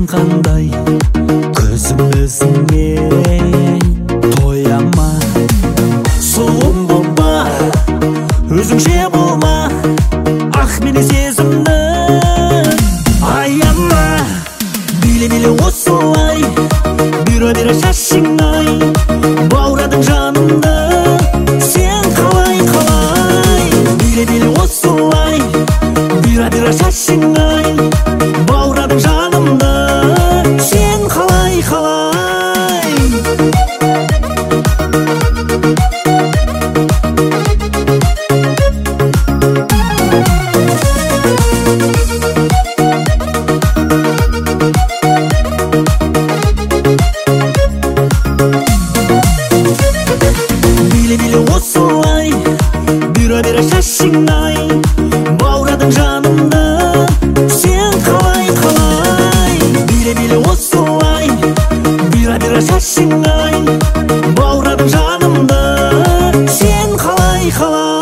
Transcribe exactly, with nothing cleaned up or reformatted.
қандай көзім өзіңе тоя ма? Сұлуым болма, өзіңше болма, ақ мені сезімді аяма. Биле-биле осылай, бұйра-бұйра шашың ай, баурадың жанымды сен қалай қалай. Биле-биле осылай, бұйра-бұйра шашың ай, баурадың жанымды сен қалай қалай. Биле-биле осылай, бұйра-бұйра шашың ай, баурадың жанымды сен қалай қалай. Биле-биле осылай, бұйра-бұйра шашың ай, баурадың жанымды сен қалай қалай.